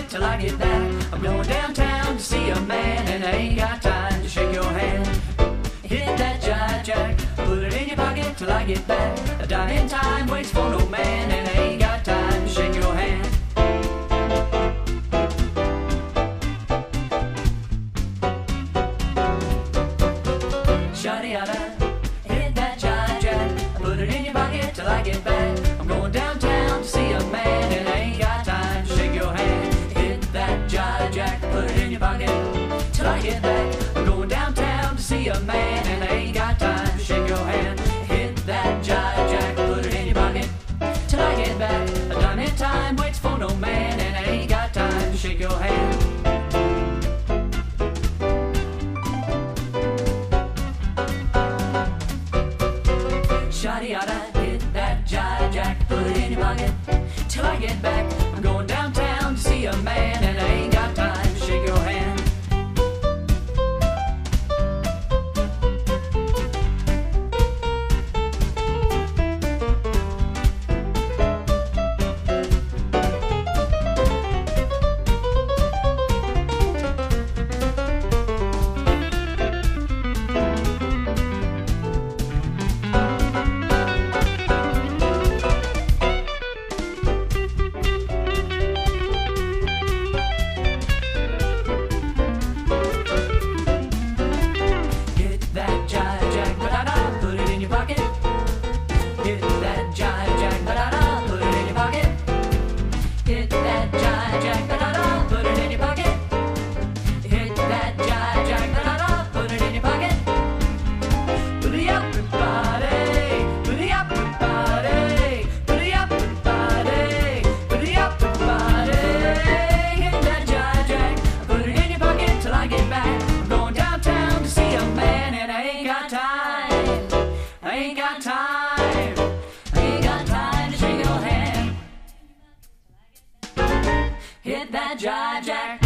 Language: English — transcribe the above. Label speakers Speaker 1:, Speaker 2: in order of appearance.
Speaker 1: pocket till I get back. I'm going downtown to see a man, and I ain't got time to shake your hand. Hit that jive jack, put it in your pocket till I get back. A dime in time waits for no man, and I ain't got time to shake your hand. Shawty-yada, hit that jive jack, put it in your pocket till I get back. I'm going downtown to see a man, and I ain't got time to shake your hand. Hit that jive jack, put it in your pocket till I get back. I'm going downtown to see a man, and I ain't got time to shake your hand. Hit that jive jack, put it in your pocket till I get back. A dime in time waits for no man, and I ain't got time to shake your hand. Shawty-yada, hit that jive jack, put it in your pocket till I get back. I'm going downtown to see a man, and I ain't got time to shake your hand. Hit that jive jack.